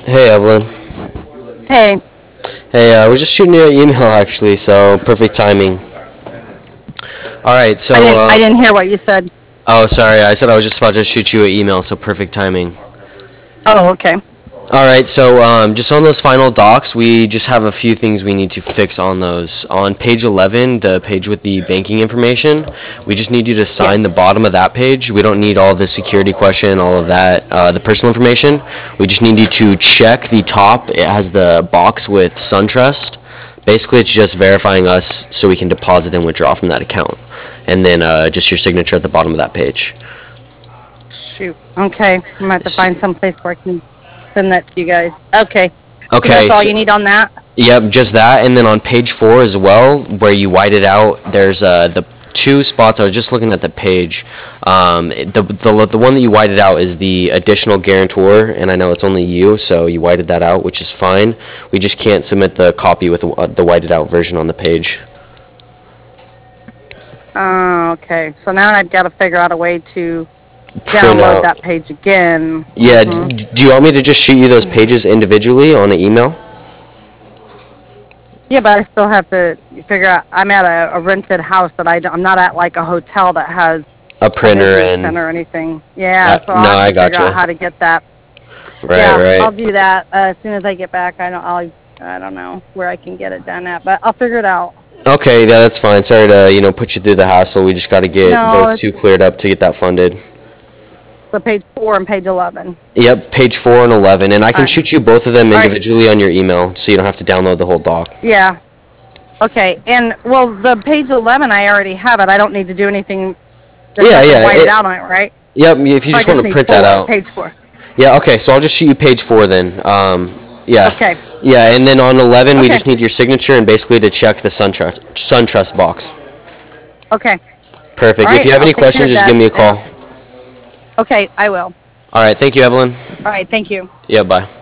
Hey Evelyn. Hey, Hey, I was just shooting you an email actually, so perfect timing. All right, I so didn't I didn't hear what you said. oh sorry, I said I was just about to shoot you an email, so perfect timing. Oh, okay. All right, so just on those final docs, we just have a few things we need to fix on those. On page 11, the page with the banking information, we just need you to Yes. sign the bottom of that page. We don't need all the security question, all of that, the personal information. We just need you to check the top. It has the box with SunTrust. Basically, it's just verifying us so we can deposit and withdraw from that account. And then just your signature at the bottom of that page. Shoot. Okay. I'm gonna have to find some place where I can send that to you guys. Okay. So Okay, that's all so you need on that? yep, just that, and then on page 4 as well, where you white it out, there's the two spots. I was just looking at the page. The one that you whited out is the additional guarantor, and I know it's only you, so you whited that out, which is fine. We just can't submit the copy with the whited out version on the page. Okay. So now I've got to figure out a way to Print download out. that page again. Yeah, Mhm. do you want me to just shoot you those pages individually on an email? Yeah, but I still have to figure out. I'm at a rented house that I'm not at like a hotel that has A a printer business and center or anything. Yeah, so no, I'll have I to figure out gotcha. how to get that. Right, Yeah, right. I'll do that as soon as I get back. I don't know where I can get it done at, but I'll figure it out. Okay, yeah, that's fine. Sorry to, put you through the hassle. We just got to get No, those it's two cleared up to get that funded. the page 4 and page 11. Yep, page 4 and 11, and I All can right. shoot you both of them All right. individually on your email, so you don't have to download the whole doc. Yeah. Okay. And well, the page 11, I already have it. I don't need to do anything. There's Yeah, nothing yeah. whited out on it, right? Yep. If you So I just want just to need print that 4, out. page 4. Yeah. Okay. So I'll just shoot you page 4 then. Yeah. Okay. Yeah, and then on 11, we Okay. just need your signature and basically to check the SunTrust box. Okay. All Perfect. If right. you have I'll any take care questions, of just that. give me a And call. okay, I will. All right. Thank you, Evelyn. All right. Thank you. Yeah. Bye.